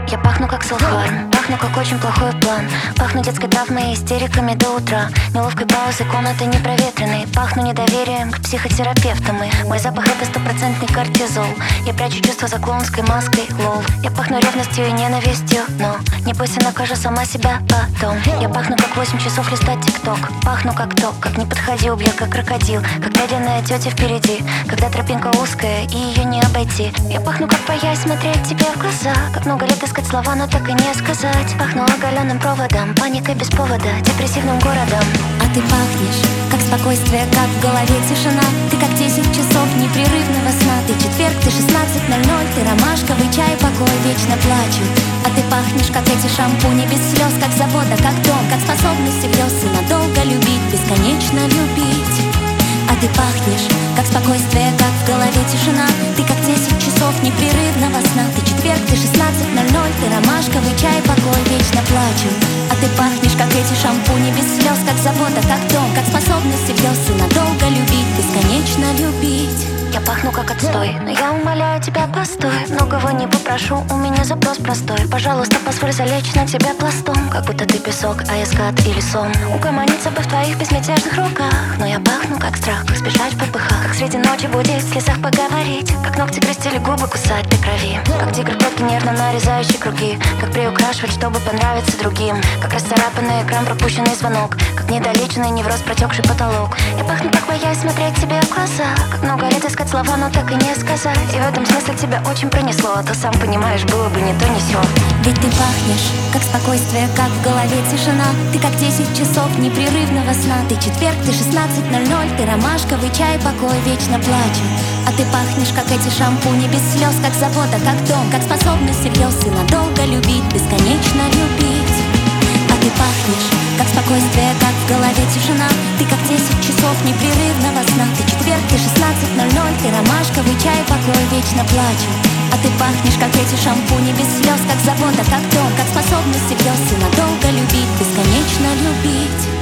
Я пахну как селфхарм, пахну как очень плохой план. Пахну детской травмой и истериками до утра. Неловкой паузой комнаты непроветренной. Пахну недоверием к психотерапевтам. И мой запах это стопроцентный кортизол. Я прячу чувства за клоунской маской, лол. Я пахну ревностью и ненавистью, но не бойся, накажу сама себя потом. Я пахну как 8 часов листать тикток. Пахну как то, как не подходи, убью как крокодил. Как медленная тетя впереди, когда тропинка узкая и ее не обойти. Я пахну как боясь смотреть тебе в глаза. Как много лет искать слова, но так и не сказать. Пахну оголенным проводом, паникой без повода, депрессивным городом. А ты пахнешь, как спокойствие, как в голове тишина. Ты как 10 часов непрерывного сна. Ты четверг, ты 16:00, ты ромашковый чай, покой, вечно плачу. А ты пахнешь, как эти шампуни без слез. Как завода, как дом, как способность всерьез и надолго любить, бесконечно любить. А ты пахнешь, как спокойствие, как в голове тишина. Ты как 10 часов непрерывного сна. Ты четверг, ты 16:00, ты ромашковый чай, покой, вечно плачу. А ты пахнешь, как эти шампуни без слез. Как завода, как дом, как способность всерьез и надолго любить, бесконечно любить. Я пахну как отстой, но я умоляю тебя, постой. Многого не попрошу, у меня запрос простой. Пожалуйста, позволь залечь на тебя пластом. Как будто ты песок, а я скат или сон. Угомониться бы в твоих безмятежных руках. Но я пахну как страх, как спешать в попыхах. Как среди ночи будить, в слезах поговорить. Как ногти грызть или губы кусать до крови. Как тигр клетки нервно нарезающий круги. Как приукрашивать, чтобы понравиться другим. Как расцарапанный экран, пропущенный звонок. Как недолеченный невроз, протекший потолок. Я пахну как боясь смотреть тебе в глаза. Как много лет искать слова, но так и не сказать. И в этом смысле тебя очень пронесло. А то сам понимаешь, было бы не то, не сё. Ведь ты пахнешь, как спокойствие, как в голове тишина. Ты как 10 часов непрерывного сна. Ты четверг, ты 16:00, ты ромашковый чай, покой, вечно плачу. А ты пахнешь, как эти шампуни без слез. Как завода, как дом, как способность всерьез и надолго любить, бесконечно любить. А ты пахнешь, как спокойствие, как в голове тишина. Ты как 10 часов непрерывного сна. Ты четверг, ты 16:00, ты ромашковый чай, покой, вечно плачу. А ты пахнешь, как эти шампуни без слез. Как завода, как дом, как способность всерьез и надолго любить, бесконечно любить.